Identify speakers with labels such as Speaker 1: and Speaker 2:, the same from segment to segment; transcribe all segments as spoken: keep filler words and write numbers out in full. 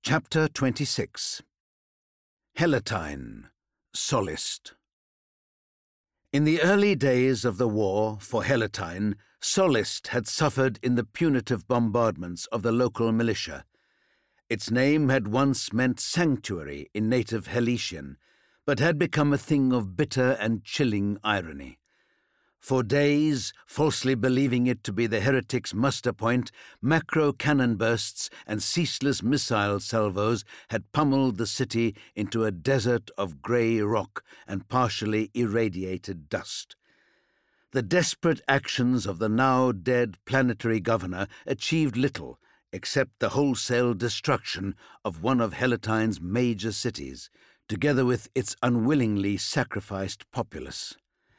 Speaker 1: Chapter twenty-six. Helatine, Solist. In the early days of the war for Helatine, Solist had suffered in the punitive bombardments of the local militia. Its name had once meant sanctuary in native Heletian, but had become a thing of bitter and chilling irony. For days, falsely believing it to be the heretics' muster point, macro cannon bursts and ceaseless missile salvos had pummeled the city into a desert of grey rock and partially irradiated dust. The desperate actions of the now dead planetary governor achieved little except the wholesale destruction of one of Helatine's major cities, together with its unwillingly sacrificed populace.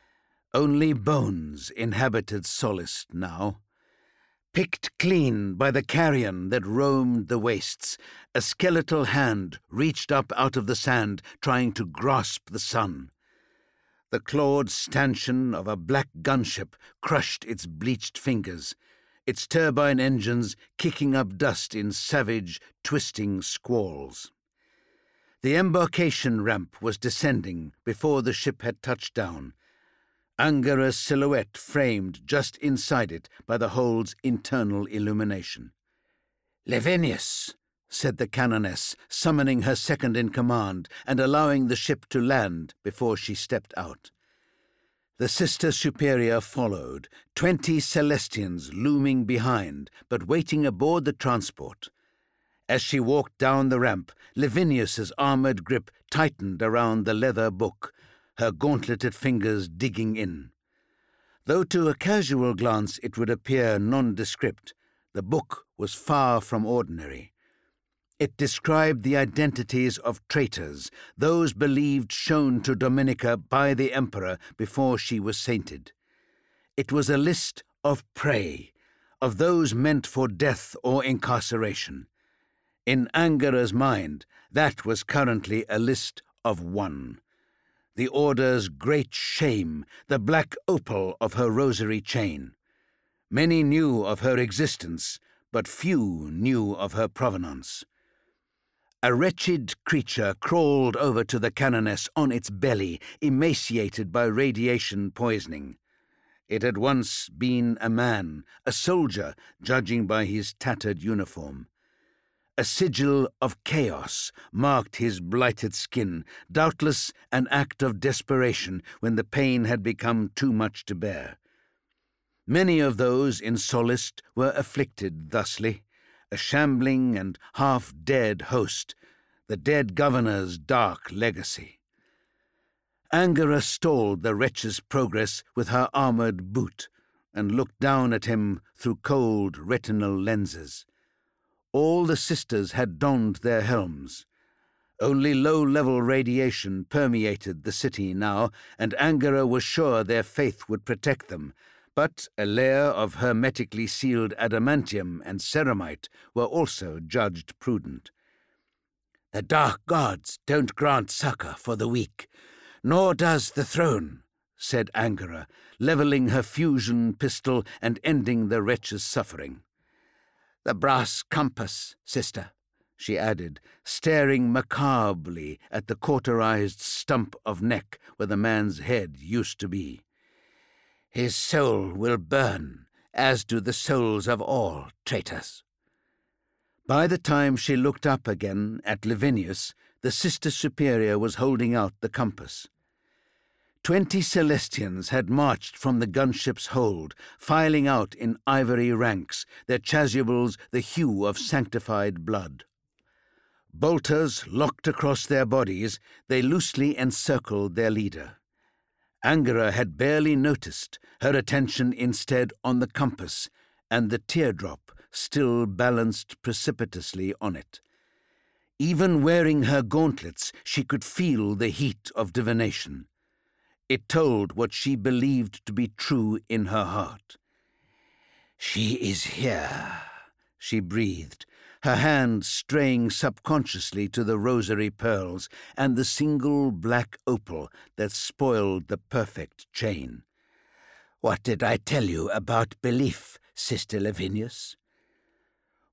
Speaker 1: Only bones inhabited Solist now. Picked clean by the carrion that roamed the wastes, a skeletal hand reached up out of the sand, trying to grasp the sun. The clawed stanchion of a black gunship crushed its bleached fingers, its turbine engines kicking up dust in savage, twisting squalls. The embarkation ramp was descending before the ship had touched down, Angara's silhouette framed just inside it by the hole's internal illumination. "Lavinius," said the canoness, summoning her second-in-command and allowing the ship to land before she stepped out. The Sister Superior followed, twenty Celestians looming behind, but waiting aboard the transport. As she walked down the ramp, Lavinius's armored grip tightened around the leather book, her gauntleted fingers digging in. Though to a casual glance it would appear nondescript, the book was far from ordinary. It described the identities of traitors, those believed shown to Dominica by the Emperor before she was sainted. It was a list of prey, of those meant for death or incarceration. In Angara's mind, that was currently a list of one. The Order's great shame, the black opal of her rosary chain. Many knew of her existence, but few knew of her provenance. A wretched creature crawled over to the canoness on its belly, emaciated by radiation poisoning. It had once been a man, a soldier, judging by his tattered uniform. A sigil of chaos marked his blighted skin, doubtless an act of desperation when the pain had become too much to bear. Many of those in Solist were afflicted thusly, a shambling and half-dead host, the dead governor's dark legacy. Angara stalled the wretch's progress with her armored boot and looked down at him through cold retinal lenses. All the sisters had donned their helms. Only low-level radiation permeated the city now, and Angara was sure their faith would protect them, but a layer of hermetically sealed adamantium and ceramite were also judged prudent. "The dark gods don't grant succor for the weak, nor does the throne," said Angara, levelling her fusion pistol and ending the wretch's suffering. "The brass compass, sister," she added, staring macabrely at the cauterized stump of neck where the man's head used to be. "His soul will burn, as do the souls of all traitors." By the time she looked up again at Lavinius, the Sister Superior was holding out the compass. Twenty Celestians had marched from the gunship's hold, filing out in ivory ranks, their chasubles the hue of sanctified blood. Bolters locked across their bodies, they loosely encircled their leader. Angara had barely noticed, her attention instead on the compass, and the teardrop still balanced precipitously on it. Even wearing her gauntlets, she could feel the heat of divination. It told what she believed to be true in her heart. "She is here," she breathed, her hand straying subconsciously to the rosary pearls and the single black opal that spoiled the perfect chain. "What did I tell you about belief, Sister Lavinius?"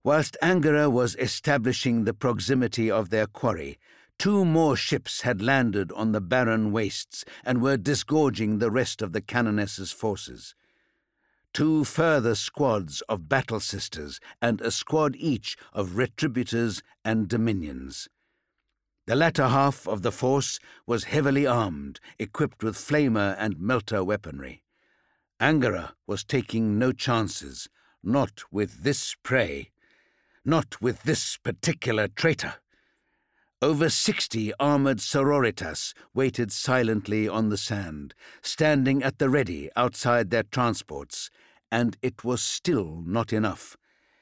Speaker 1: Whilst Angara was establishing the proximity of their quarry, two more ships had landed on the barren wastes and were disgorging the rest of the Canoness's forces. Two further squads of battle sisters and a squad each of retributors and dominions. The latter half of the force was heavily armed, equipped with flamer and melter weaponry. Angara was taking no chances, not with this prey, not with this particular traitor. Over sixty armored sororitas waited silently on the sand, standing at the ready outside their transports, and it was still not enough.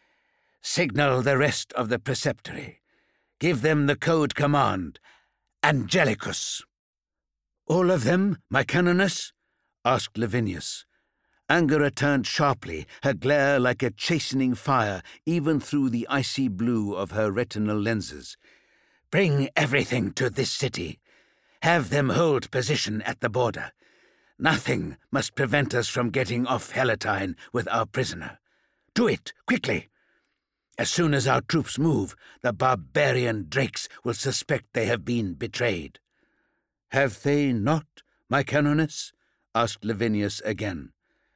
Speaker 1: "Signal the rest of the preceptory. Give them the code command, Angelicus." "All of them, my Canoness?" asked Lavinius. Angara turned sharply, her glare like a chastening fire even through the icy blue of her retinal lenses. "Bring everything to this city. Have them hold position at the border. Nothing must prevent us from getting off Helatine with our prisoner. Do it, quickly. As soon as our troops move, the barbarian drakes will suspect they have been betrayed." "Have they not, my Canoness?" asked Lavinius again.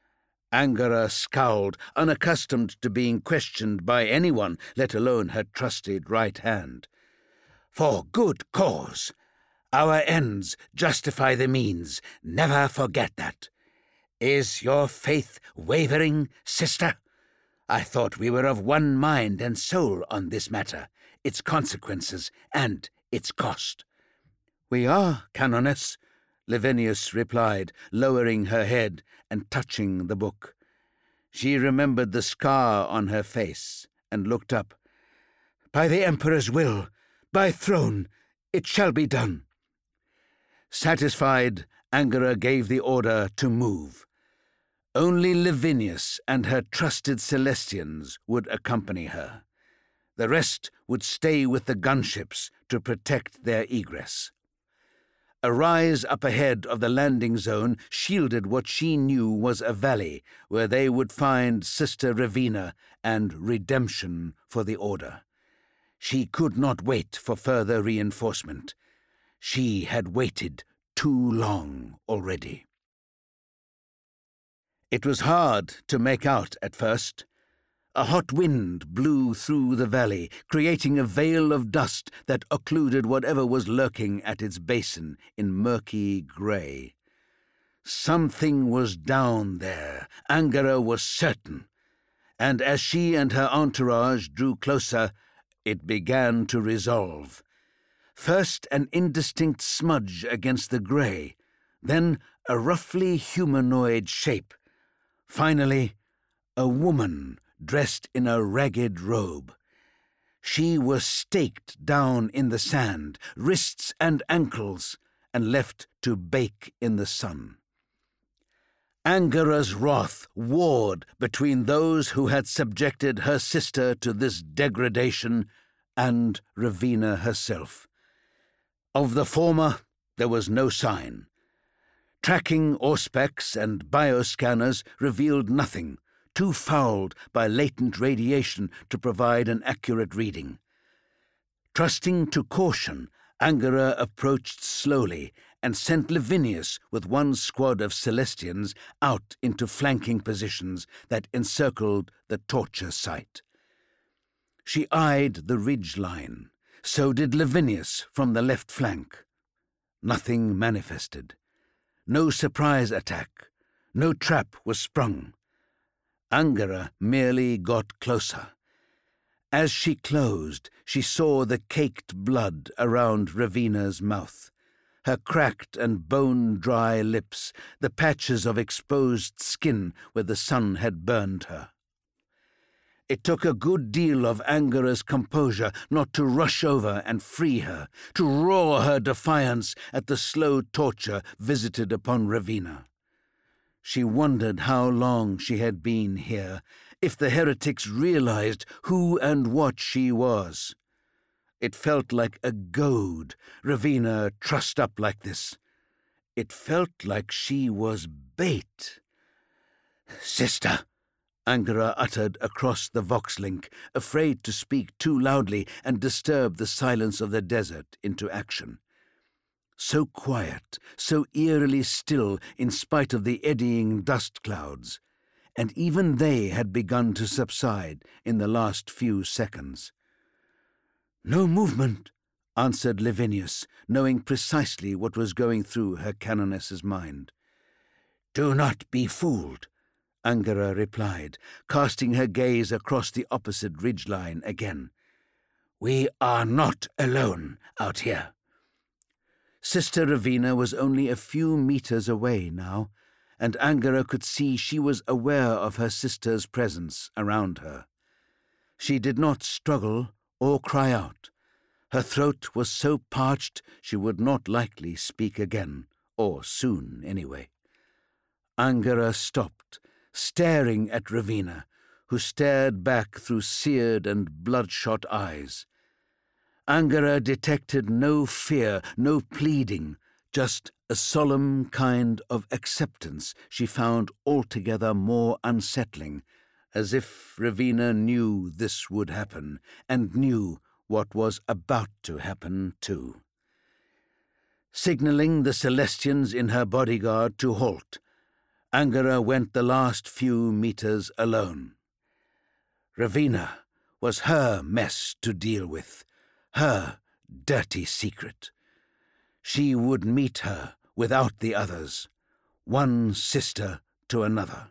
Speaker 1: Angara scowled, unaccustomed to being questioned by anyone, let alone her trusted right hand. "For good cause. Our ends justify the means. Never forget that. Is your faith wavering, sister? I thought we were of one mind and soul on this matter, its consequences and its cost." "We are, Canoness," Lavinius replied, lowering her head and touching the book. She remembered the scar on her face and looked up. "By the Emperor's will, by throne, it shall be done." Satisfied, Angara gave the order to move. Only Lavinius and her trusted Celestians would accompany her. The rest would stay with the gunships to protect their egress. A rise up ahead of the landing zone shielded what she knew was a valley where they would find Sister Ravina and redemption for the Order. She could not wait for further reinforcement. She had waited too long already. It was hard to make out at first. A hot wind blew through the valley, creating a veil of dust that occluded whatever was lurking at its basin in murky grey. Something was down there, Angara was certain, and as she and her entourage drew closer, it began to resolve. First an indistinct smudge against the grey, then a roughly humanoid shape. Finally, a woman dressed in a ragged robe. She was staked down in the sand, wrists and ankles, and left to bake in the sun. Angara's wrath warred between those who had subjected her sister to this degradation and Ravina herself. Of the former, there was no sign. Tracking auspex and bioscanners revealed nothing, too fouled by latent radiation to provide an accurate reading. Trusting to caution, Angara approached slowly and sent Lavinius with one squad of Celestians out into flanking positions that encircled the torture site. She eyed the ridge line. So did Lavinius from the left flank. Nothing manifested. No surprise attack. No trap was sprung. Angara merely got closer. As she closed, she saw the caked blood around Ravina's mouth, her cracked and bone-dry lips, the patches of exposed skin where the sun had burned her. It took a good deal of Angara's composure not to rush over and free her, to roar her defiance at the slow torture visited upon Ravina. She wondered how long she had been here, if the heretics realized who and what she was. It felt like a goad, Ravina trussed up like this. It felt like she was bait. "Sister," Angara uttered across the vox-link, afraid to speak too loudly and disturb the silence of the desert into action. So quiet, so eerily still in spite of the eddying dust clouds, and even they had begun to subside in the last few seconds. "No movement," answered Lavinius, knowing precisely what was going through her canoness's mind. "Do not be fooled," Angara replied, casting her gaze across the opposite ridgeline again. "We are not alone out here." Sister Ravina was only a few meters away now, and Angara could see she was aware of her sister's presence around her. She did not struggle or cry out. Her throat was so parched she would not likely speak again, or soon anyway. Angara stopped, staring at Ravina, who stared back through seared and bloodshot eyes. Angara detected no fear, no pleading, just a solemn kind of acceptance she found altogether more unsettling, as if Ravina knew this would happen, and knew what was about to happen too. Signaling the Celestians in her bodyguard to halt, Angara went the last few meters alone. Ravina was her mess to deal with, her dirty secret. She would meet her without the others, one sister to another.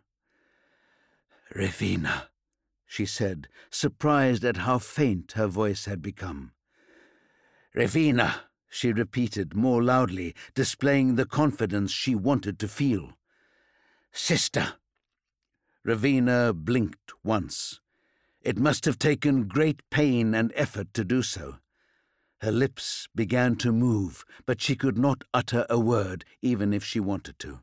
Speaker 1: "Ravina," she said, surprised at how faint her voice had become. "Ravina," she repeated more loudly, displaying the confidence she wanted to feel. "Sister." Ravina blinked once. It must have taken great pain and effort to do so. Her lips began to move, but she could not utter a word, even if she wanted to.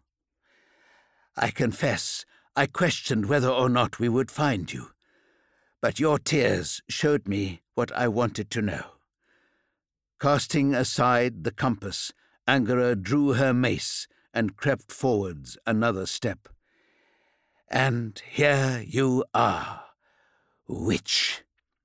Speaker 1: "I confess, I questioned whether or not we would find you, but your tears showed me what I wanted to know." Casting aside the compass, Angara drew her mace and crept forwards another step. "And here you are, witch."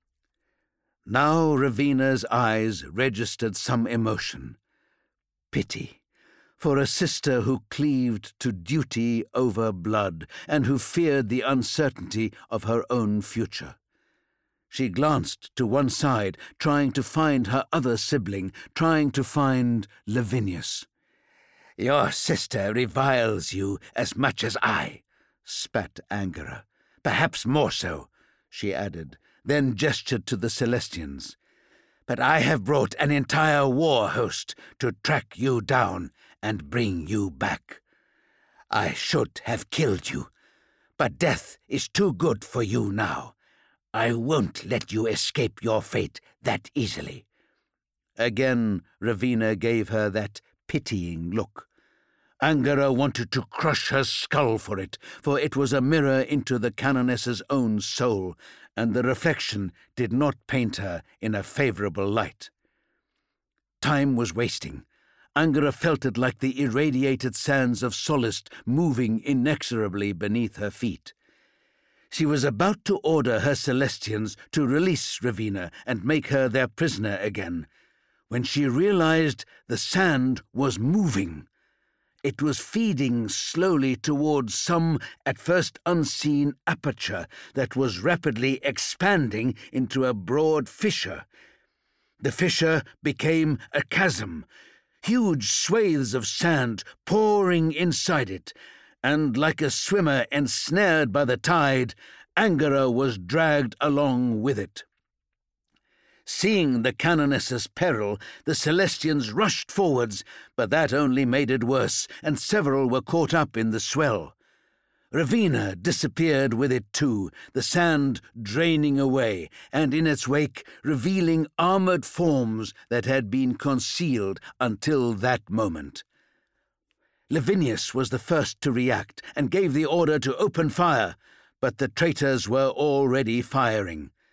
Speaker 1: Now Ravina's eyes registered some emotion. Pity, for a sister who cleaved to duty over blood and who feared the uncertainty of her own future. She glanced to one side, trying to find her other sibling, trying to find Lavinius. "Your sister reviles you as much as I," spat Angara. "Perhaps more so," she added, then gestured to the Celestians. "But I have brought an entire war host to track you down and bring you back. I should have killed you, but death is too good for you now. I won't let you escape your fate that easily." Again Ravina gave her that pitying look. Angara wanted to crush her skull for it, for it was a mirror into the canoness's own soul, and the reflection did not paint her in a favorable light. Time was wasting. Angara felt it like the irradiated sands of Solist moving inexorably beneath her feet. She was about to order her Celestians to release Ravina and make her their prisoner again, when she realized the sand was moving. It was feeding slowly towards some, at first unseen, aperture that was rapidly expanding into a broad fissure. The fissure became a chasm, huge swathes of sand pouring inside it, and like a swimmer ensnared by the tide, Angara was dragged along with it. Seeing the canoness's peril, the Celestians rushed forwards, but that only made it worse, and several were caught up in the swell. Ravina disappeared with it too, the sand draining away, and in its wake revealing armored forms that had been concealed until that moment. Lavinius was the first to react, and gave the order to open fire, but the traitors were already firing.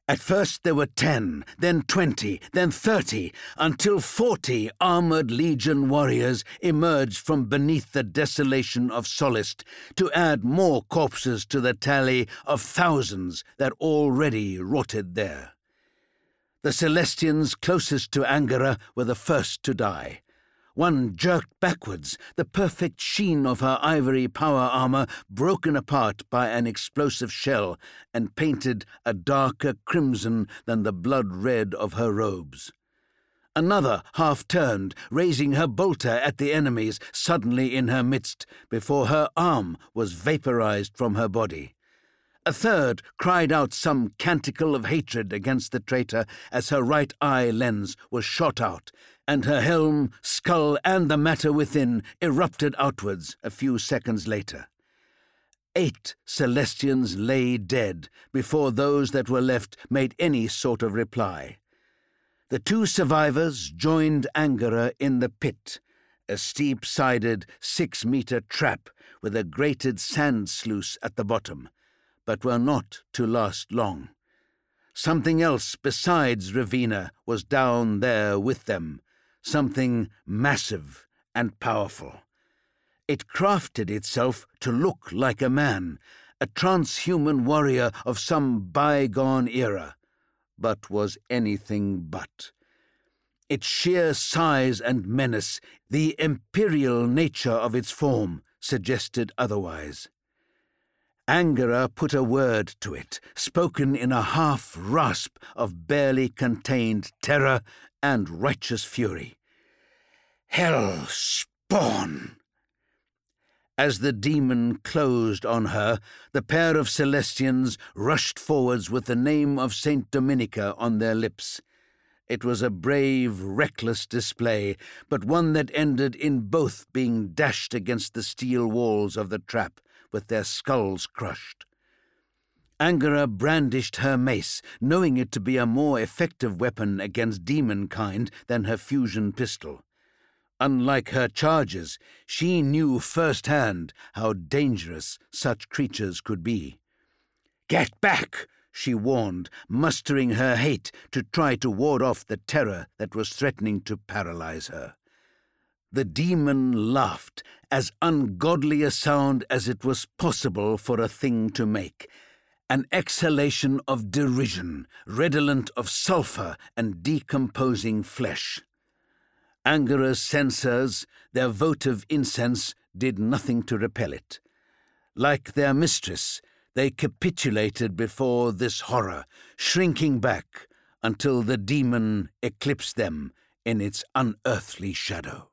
Speaker 1: At first there were ten, then twenty, then thirty, until forty armored legion warriors emerged from beneath the desolation of Solist to add more corpses to the tally of thousands that already rotted there. The Celestians closest to Angara were the first to die. One jerked backwards, the perfect sheen of her ivory power armor broken apart by an explosive shell and painted a darker crimson than the blood red of her robes. Another half-turned, raising her bolter at the enemies suddenly in her midst before her arm was vaporized from her body. A third cried out some canticle of hatred against the traitor as her right eye lens was shot out, and her helm, skull, and the matter within erupted outwards a few seconds later. Eight Celestians lay dead before those that were left made any sort of reply. The two survivors joined Angara in the pit, a steep-sided six-metre trap with a grated sand sluice at the bottom, but were not to last long. Something else besides Ravenna was down there with them, something massive and powerful. It crafted itself to look like a man, a transhuman warrior of some bygone era, but was anything but. Its sheer size and menace, the imperial nature of its form, suggested otherwise. Angara put a word to it, spoken in a half-rasp of barely contained terror and righteous fury. "Hell spawn!" As the demon closed on her, the pair of Celestians rushed forwards with the name of Saint Dominica on their lips. It was a brave, reckless display, but one that ended in both being dashed against the steel walls of the trap, with their skulls crushed. Angara brandished her mace, knowing it to be a more effective weapon against demon-kind than her fusion pistol. Unlike her charges, she knew firsthand how dangerous such creatures could be. "Get back!" she warned, mustering her hate to try to ward off the terror that was threatening to paralyze her. The demon laughed, as ungodly a sound as it was possible for a thing to make, an exhalation of derision, redolent of sulphur and decomposing flesh. Angara's censers, their votive incense, did nothing to repel it. Like their mistress, they capitulated before this horror, shrinking back until the demon eclipsed them in its unearthly shadow.